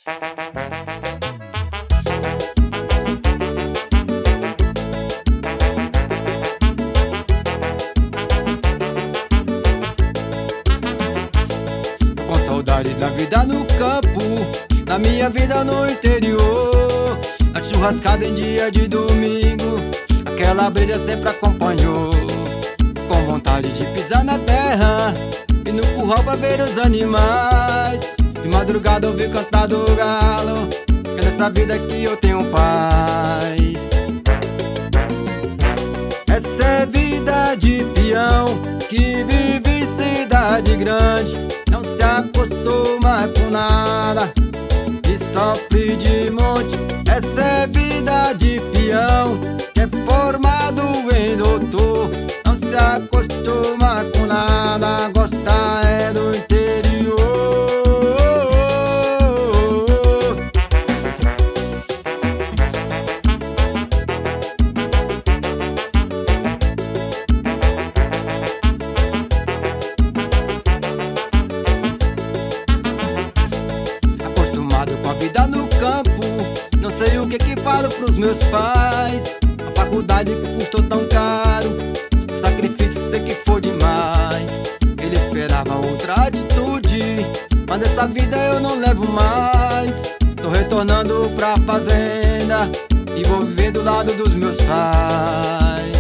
Com saudade da vida no campo, da minha vida no interior, a churrascada em dia de domingo, aquela brisa sempre acompanhou. Com vontade de pisar na terra e no curral pra ver os animais, de madrugada ouvir cantar do galo, é nessa vida que eu tenho paz. Essa é vida de peão que vive em cidade grande, não se acostuma com nada e sofre de monte. Essa é vida de peão que é formado em doutor, não se acostuma com nada, gosta é do interior. Acostumado com a vida no campo, não sei o que falo pros meus pais. A faculdade que custou tão caro, o sacrifício sei que foi demais. Ele esperava outra atitude, mas dessa vida eu não levo mais. Tô retornando pra fazenda e vou viver do lado dos meus pais.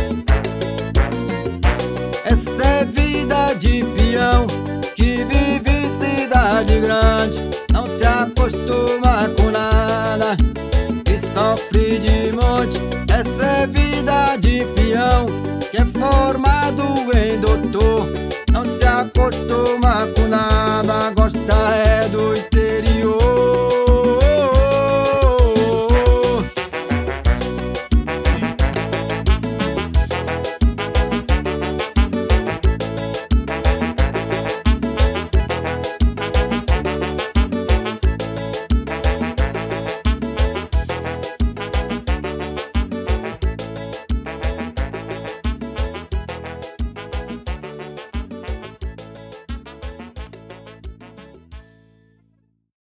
Essa é vida de peão que vive em cidade grande, não se acostuma com nada e sofre de monte. Essa é vida de peão que é formado em doutor, não se acostuma com nada, gosta é do